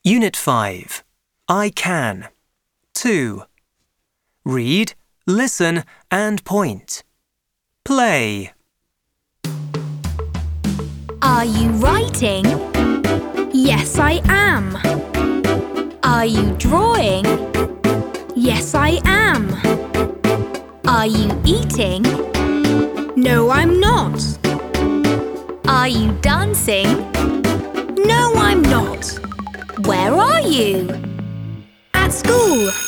Unit 5. I can. 2. Read, listen and point. Play. Are you writing? Yes, I am. Are you drawing? Yes, I am. Are you eating? No, I'm not. Are you dancing? No, I'm not. Where are you? At school.